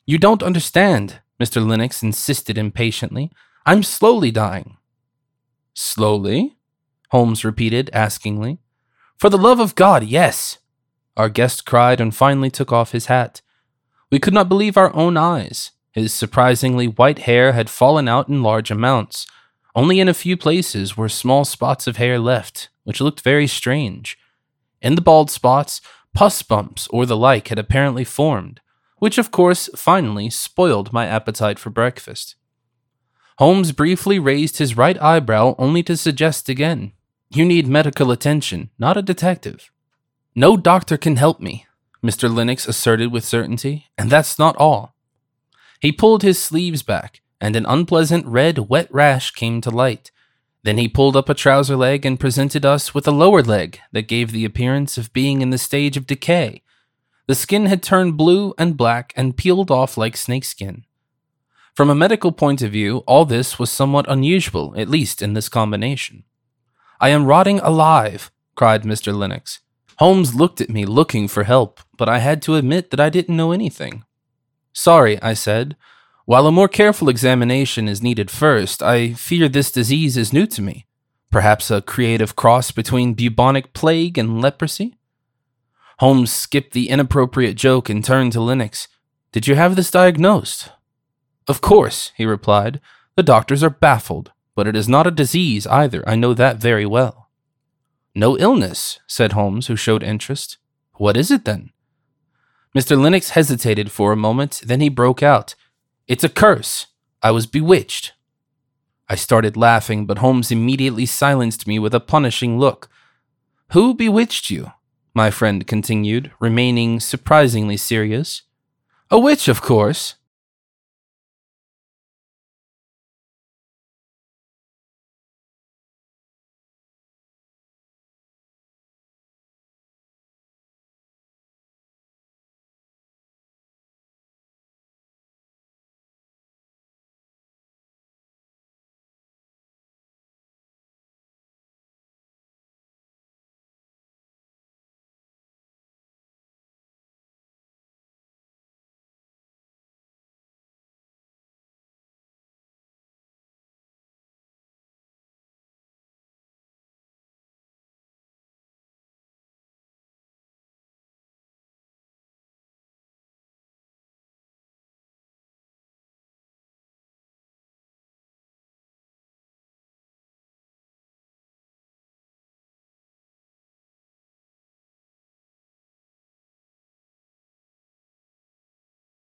You don't understand, Mr. Lennox insisted impatiently. I'm slowly dying. Slowly? Holmes repeated askingly. For the love of God, yes, our guest cried and finally took off his hat. We could not believe our own eyes. His surprisingly white hair had fallen out in large amounts. Only in a few places were small spots of hair left, which looked very strange. In the bald spots, pus bumps or the like had apparently formed, which of course finally spoiled my appetite for breakfast. Holmes briefly raised his right eyebrow only to suggest again, You need medical attention, not a detective. No doctor can help me, Mr. Lennox asserted with certainty, and that's not all. He pulled his sleeves back, and an unpleasant red, wet rash came to light. Then he pulled up a trouser leg and presented us with a lower leg that gave the appearance of being in the stage of decay. The skin had turned blue and black and peeled off like snakeskin. From a medical point of view, all this was somewhat unusual, at least in this combination. I am rotting alive, cried Mr. Lennox. Holmes looked at me looking for help, but I had to admit that I didn't know anything. Sorry, I said. While a more careful examination is needed first, I fear this disease is new to me. Perhaps a creative cross between bubonic plague and leprosy? Holmes skipped the inappropriate joke and turned to Lennox. Did you have this diagnosed? Of course, he replied. The doctors are baffled, but it is not a disease either. I know that very well. No illness, said Holmes, who showed interest. What is it then? Mr. Lennox hesitated for a moment, then he broke out. It's a curse. I was bewitched. I started laughing, but Holmes immediately silenced me with a punishing look. Who bewitched you? My friend continued, remaining surprisingly serious. A witch, of course,